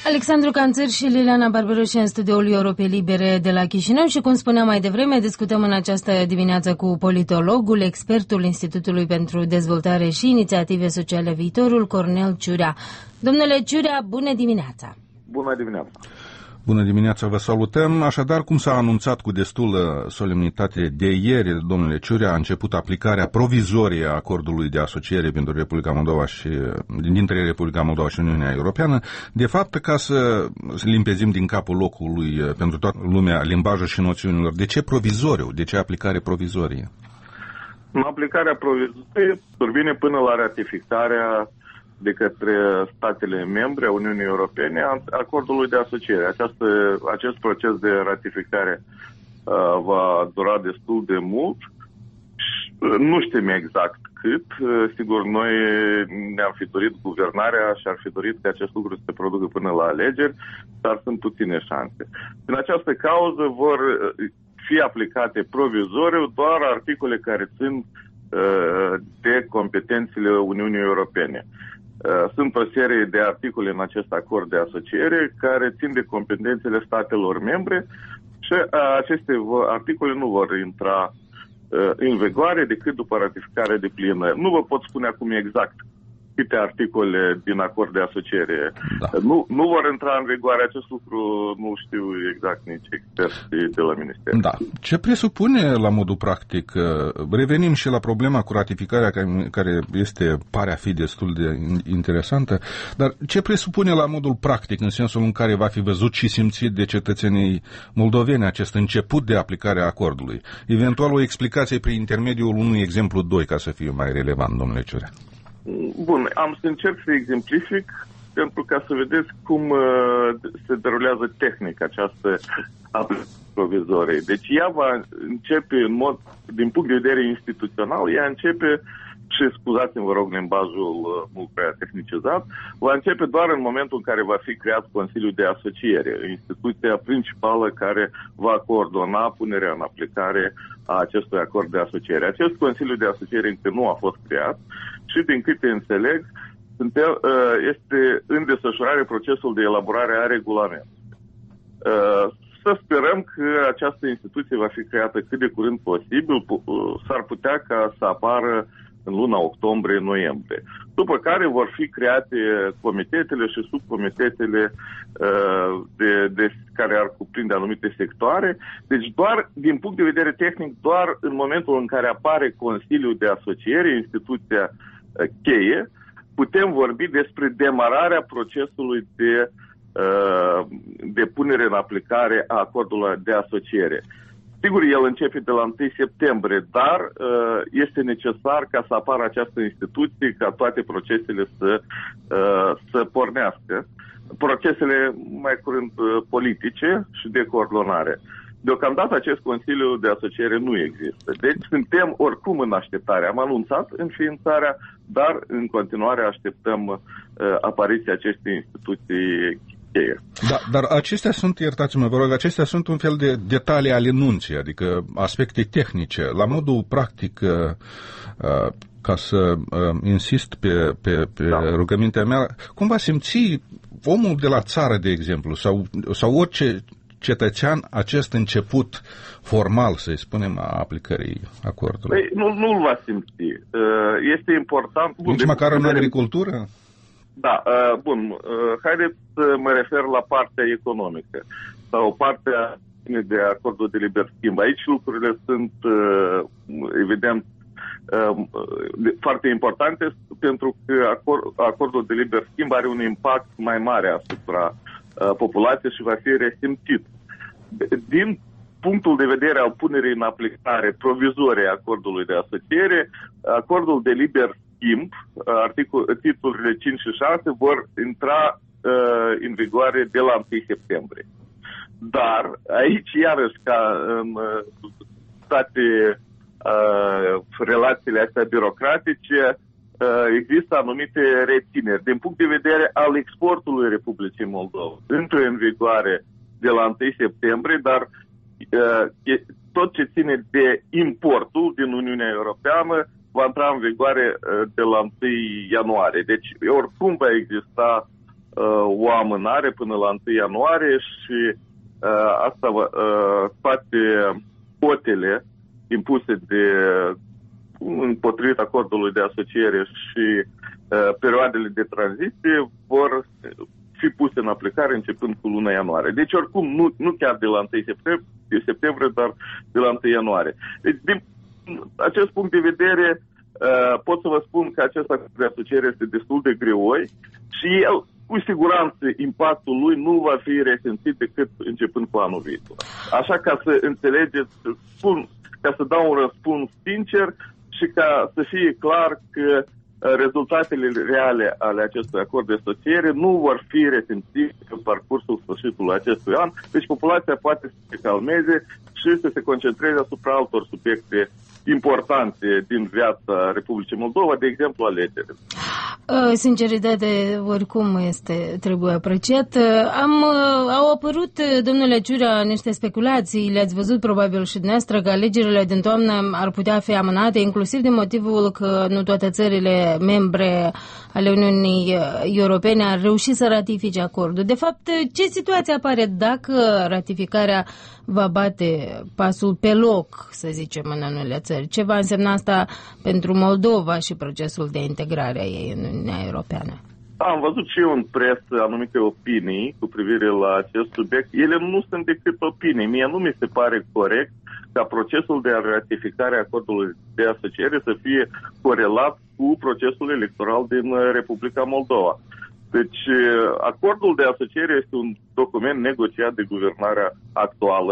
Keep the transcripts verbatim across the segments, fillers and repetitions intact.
Alexandru Canțăr și Liliana Barbaroși în studioul Europei Libere de la Chișinău și, cum spuneam mai devreme, discutăm în această dimineață cu politologul, expertul Institutului pentru Dezvoltare și Inițiative Sociale Viitorul, Cornel Ciurea. Domnule Ciurea, bună dimineața! Bună dimineața! Bună dimineața, vă salutăm. Așadar, cum s-a anunțat cu destulă solemnitate de ieri, domnule Ciurea, a început aplicarea provizorie a acordului de asociere pentru Republica Moldova și dintre Republica Moldova și Uniunea Europeană. De fapt, ca să limpezim din capul locului pentru toată lumea limbajul și noțiunilor, de ce provizoriu? De ce aplicare provizorie? Aplicarea provizorie survine până la ratificarea de către statele membre a Uniunii Europene a acordului de asociere. Această, acest proces de ratificare uh, va dura destul de mult. Nu știm exact cât. Sigur, noi ne-am fi dorit guvernarea și ar fi dorit ca acest lucru să se producă până la alegeri, dar sunt puține șanse. În această cauză vor fi aplicate provizoriu doar articole care țin uh, de competențele Uniunii Europene. Sunt o serie de articole în acest acord de asociere care țin de competențele statelor membre și aceste articole nu vor intra în vigoare decât după ratificare de plină. Nu vă pot spune acum exact câte articole din acord de asociere da. nu, nu vor intra în vigoare. Acest lucru nu știu exact nici experții de la Minister. Da. Ce presupune la modul practic? Revenim și la problema cu ratificarea care este, pare a fi destul de interesantă, dar ce presupune la modul practic în sensul în care va fi văzut și simțit de cetățenii moldoveni acest început de aplicare a acordului? Eventual o explicație prin intermediul unui exemplu doi ca să fie mai relevant, domnule Ciurea. Bun, am să încerc să exemplific pentru ca să vedeți cum uh, se derulează tehnic această provizorie. Deci ea va începe în mod, din punct de vedere instituțional, ea începe, și scuzați-mi, vă rog, limbajul uh, mult prea tehnicizat, va începe doar în momentul în care va fi creat Consiliul de Asociere, instituția principală care va coordona punerea în aplicare a acestui acord de asociere. Acest Consiliu de Asociere încă nu a fost creat și, din câte înțeleg, este în desfășurare procesul de elaborare a regulamentului. Să sperăm că această instituție va fi creată cât de curând posibil, s-ar putea ca să apară în luna octombrie-noiembrie. După care vor fi create comitetele și subcomitetele uh, de, de, care ar cuprinde anumite sectoare. Deci doar, din punct de vedere tehnic, doar în momentul în care apare Consiliul de Asociere, instituția uh, cheie, putem vorbi despre demararea procesului de, uh, de punere în aplicare a acordului de asociere. Sigur, el începe de la întâi septembrie, dar uh, este necesar ca să apară această instituție, ca toate procesele să, uh, să pornească. Procesele mai curând uh, politice și de coordonare. Deocamdată acest Consiliu de Asociere nu există. Deci suntem oricum în așteptare. Am anunțat înființarea, dar în continuare așteptăm uh, apariția acestei instituții. Da, dar acestea sunt, iertați-mă, vă rog, acestea sunt un fel de detalii ale nunții, adică aspecte tehnice. La modul practic, ca să insist pe, pe, pe da. rugămintea mea, cum va simți omul de la țară, de exemplu, sau, sau orice cetățean acest început formal, să-i spunem, a aplicării acordului? Păi, nu, nu-l va simți. Este important... Nici măcar în agricultură? Da, uh, bun. Uh, haideți să mă refer la partea economică sau partea de acordul de liber schimb. Aici lucrurile sunt, uh, evident, uh, foarte importante pentru că acord, acordul de liber schimb are un impact mai mare asupra uh, populației și va fi resimțit. Din punctul de vedere al punerii în aplicare provizorie a acordului de asociere, acordul de liber schimb, articol, titlurile cinci și șase vor intra uh, în vigoare de la întâi septembrie. Dar aici, iarăși, ca în uh, toate uh, relațiile astea birocratice, uh, există anumite rețineri. Din punct de vedere al exportului Republicii Moldova, intră în vigoare de la întâi septembrie, dar uh, tot ce ține de importul din Uniunea Europeană va intra în vigoare de la întâi ianuarie. Deci, oricum va exista o amânare până la întâi ianuarie și asta toate cotele impuse de împotrivit acordului de asociere și perioadele de tranziție vor fi puse în aplicare începând cu luna ianuarie. Deci oricum nu, nu chiar de la întâi septembrie, septembrie, dar de la întâi ianuarie. Deci din acest punct de vedere pot să vă spun că acest acord de asociere este destul de greoi și el, cu siguranță, impactul lui nu va fi resimțit decât începând cu anul viitor. Așa, ca să înțelegeți, spun, ca să dau un răspuns sincer și ca să fie clar că rezultatele reale ale acestui acord de asociere nu vor fi resimțite în parcursul sfârșitului acestui an, deci populația poate să se calmeze și să se concentreze asupra altor subiecte importante din viața Republicii Moldova, de exemplu alegerile. Sinceritate, oricum, este, trebuie apreciat. Am, au apărut, domnule Ciurea, niște speculații, le-ați văzut probabil și dumneavoastră, că alegerile din toamnă ar putea fi amânate, inclusiv din motivul că nu toate țările membre ale Uniunii Europene ar reuși să ratifice acordul. De fapt, ce situație apare dacă ratificarea va bate pasul pe loc, să zicem, în anumite țări? Ce va însemna asta pentru Moldova și procesul de integrare a ei în Uniunea Europeană? Am văzut și eu în presă anumite opinii cu privire la acest subiect. Ele nu sunt decât opinii. Mie nu mi se pare corect ca procesul de ratificare a acordului de asociere să fie corelat cu procesul electoral din Republica Moldova. Deci, acordul de asociere este un document negociat de guvernarea actuală.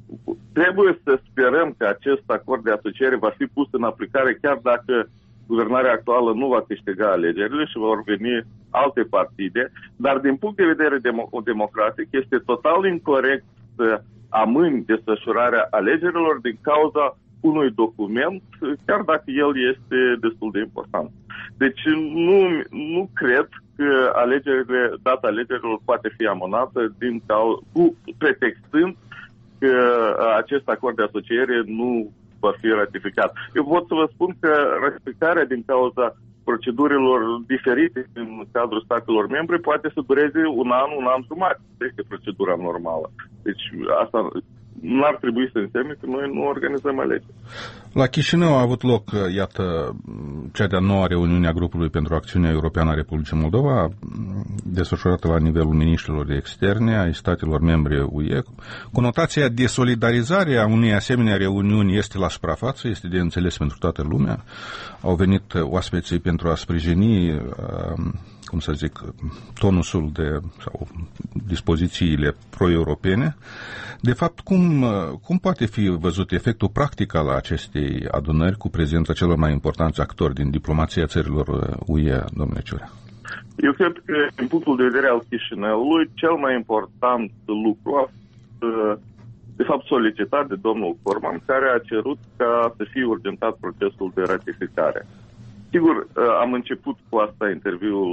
Trebuie să sperăm că acest acord de asociere va fi pus în aplicare chiar dacă guvernarea actuală nu va câștiga alegerile și vor veni alte partide, dar din punct de vedere demo- democratic este total incorect să amâni desfășurarea alegerilor din cauza unui document, chiar dacă el este destul de important. Deci nu, nu cred că alegerile, data alegerilor poate fi amânată din cau- cu pretextând că acest acord de asociere nu va fi ratificat. Eu pot să vă spun că ratificarea din cauza procedurilor diferite în cadrul statelor membre poate să dureze un an, un an jumătate. Este procedura normală. Deci asta n-ar trebui să însemne că noi nu organizăm alegeri. La Chișinău a avut loc, iată, cea de-a noua reuniune a grupului pentru acțiunea europeană a Republicii Moldova, desfășurată la nivelul miniștrilor de externe ai statelor membre U E. Conotația de solidarizare a unei asemenea reuniuni este la suprafață, este de înțeles pentru toată lumea. Au venit oaspeții pentru a sprijini, cum să zic, tonusul de, sau dispozițiile pro-europene. De fapt, cum, cum poate fi văzut efectul practic al acestei adunări cu prezența celor mai importanți actori din diplomația țărilor U E, domnule Ciurea? Eu cred că, din punctul de vedere al Chișinăului, cel mai important lucru a fost, de fapt, solicitat de domnul Corman, care a cerut ca să fie urgentat procesul de ratificare. Sigur, am început cu asta interviul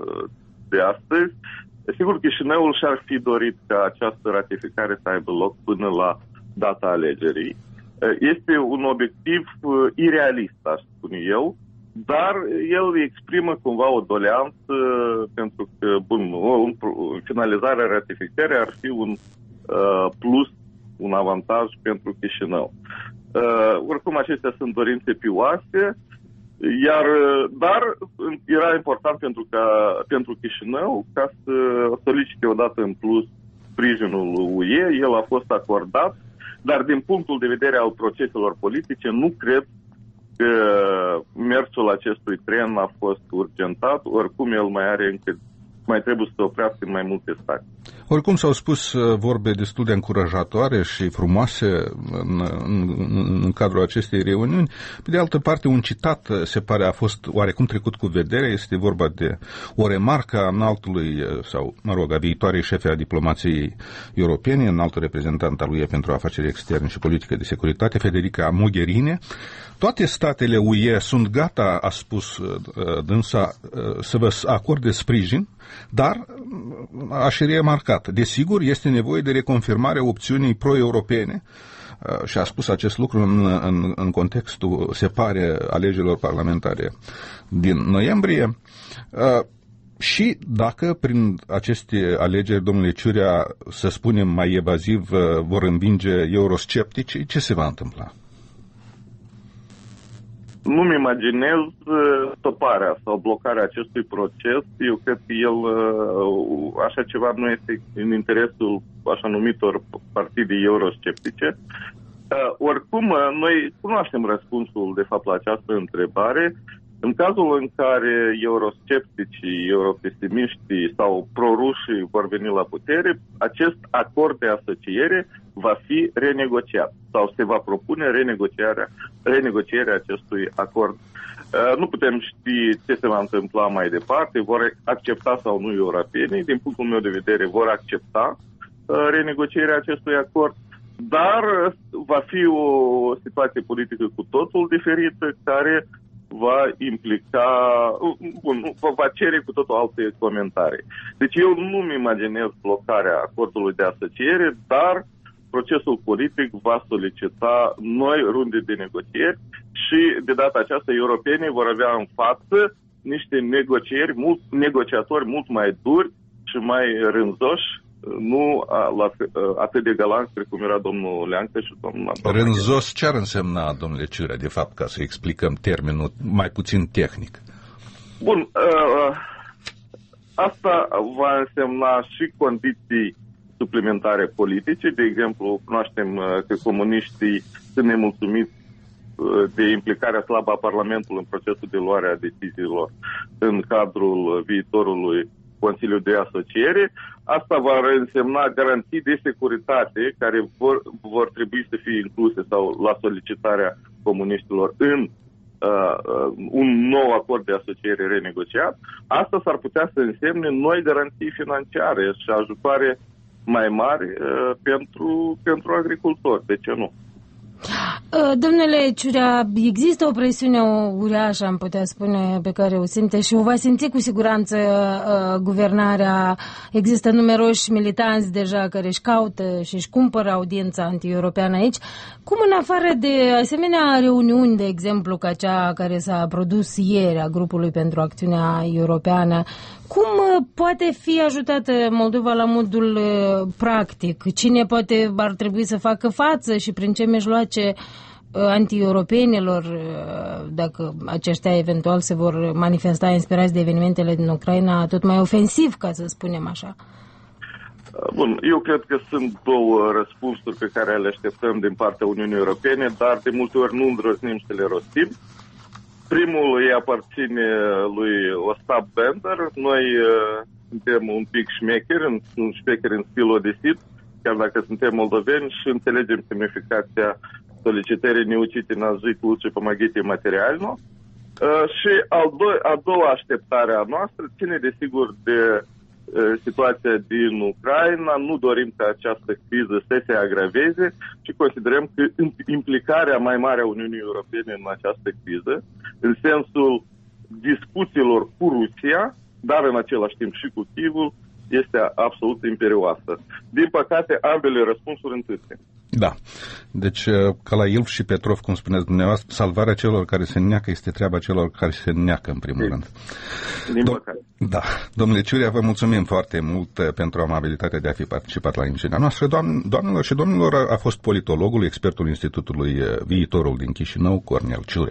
de astăzi. Sigur, Chișinăul și-ar fi dorit ca această ratificare să aibă loc până la data alegerii. Este un obiectiv irealist, aș spune eu, dar el exprimă cumva o doleanță pentru că, bun, o finalizarea ratificării ar fi un uh, plus, un avantaj pentru Chișinău. Uh, oricum, acestea sunt dorințe pioase, iar, dar era important pentru, ca, pentru Chișinău ca să solicite odată în plus sprijinul U E. El a fost acordat, dar din punctul de vedere al proceselor politice nu cred că mersul acestui tren a fost urgentat, oricum el mai are încă, mai trebuie să se oprească în mai multe state. Oricum s-au spus vorbe destul de încurajatoare și frumoase în, în, în cadrul acestei reuniuni. Pe de altă parte, un citat se pare a fost oarecum trecut cu vedere. Este vorba de o remarcă a înaltului, sau, mă rog, a viitoarei șefe a diplomației europene, înaltul reprezentant al U E pentru afaceri externe și politică de securitate, Federica Mogherini. Toate statele U E sunt gata, a spus dânsa, să vă acorde sprijin, dar a și remarcat, desigur, este nevoie de reconfirmarea opțiunii pro-europene și a spus acest lucru în, în, în contextul separe alegerilor parlamentare din noiembrie. și dacă prin aceste alegeri, domnule Ciurea, să spunem mai evaziv, vor învinge eurosceptici, ce se va întâmpla? Nu-mi imaginez stoparea sau blocarea acestui proces. Eu cred că el, așa ceva nu este în interesul așa numitor partide eurosceptice. Oricum, noi cunoaștem răspunsul, de fapt, la această întrebare. În cazul în care euroscepticii, europesimiștii sau prorușii vor veni la putere, acest acord de asociere va fi renegociat sau se va propune renegocierea, renegocierea acestui acord. Nu putem ști ce se va întâmpla mai departe, vor accepta sau nu europenii. Din punctul meu de vedere, vor accepta renegocierea acestui acord, dar va fi o situație politică cu totul diferită, care va implica, bun, va cere cu totul alte comentarii. Deci eu nu-mi imaginez blocarea acordului de asociere, dar procesul politic va solicita noi runde de negocieri și de data aceasta europenii vor avea în față niște negocieri, mult, negociatori mult mai duri și mai rânzoși, nu la, atât de galanți precum era domnul Leancă și domnul... Rânzos ce ar însemna, domnule Ciurea, de fapt, ca să explicăm termenul mai puțin tehnic? Bun, asta va însemna și condiții suplimentare politice. De exemplu, cunoaștem că comuniștii sunt nemulțumiți de implicarea slabă a Parlamentului în procesul de luare a deciziilor în cadrul viitorului Consiliu de Asociere. Asta va însemna garanții de securitate care vor, vor trebui să fie incluse sau la solicitarea comuniștilor în uh, un nou acord de asociere renegociat. Asta s-ar putea să însemne noi garanții financiare și ajutoare mai mari uh, pentru, pentru agricultori. De ce nu? Domnule Ciurea, există o presiune uriașă, am putea spune, pe care o simte și o va simți cu siguranță uh, guvernarea. Există numeroși militanți deja care își caută și își cumpără audiența anti-europeană aici. Cum, în afară de asemenea reuniuni, de exemplu, ca cea care s-a produs ieri a grupului pentru acțiunea europeană, cum poate fi ajutată Moldova la modul uh, practic? Cine poate ar trebui să facă față și prin ce mijloace uh, anti-europenilor, uh, dacă aceștia eventual se vor manifesta inspirați de evenimentele din Ucraina, tot mai ofensiv, ca să spunem așa? Bun, eu cred că sunt două răspunsuri pe care le așteptăm din partea Uniunii Europene, dar de multe ori nu îndrăznim să le rostim. Primul îi aparține lui Ostap Bender. Noi uh, suntem un pic șmecheri, un șmecher în stil odesit, chiar dacă suntem moldoveni și înțelegem semnificația solicitării neucite na zi лучше помогите материально. Uh, și al do- a doua așteptare a noastră ține desigur de uh, situația din Ucraina. Nu dorim ca această criză să se agraveze și considerăm că implicarea mai mare a Uniunii Europene în această criză, în sensul discuțiilor cu Rusia, dar în același timp și cu Kievul, este absolut imperioasă. Din păcate, ambele răspunsuri întârzie. Da. Deci, ca la Ilf și Petrov, cum spuneți dumneavoastră, salvarea celor care se neacă este treaba celor care se neacă, în primul rând. Din păcate. Da. Domnule Ciurea, vă mulțumim foarte mult pentru amabilitatea de a fi participat la emisiunea noastră. Doamn, doamnelor și domnilor, a fost politologul, expertul Institutului Viitorul din Chișinău, Cornel Ciurea.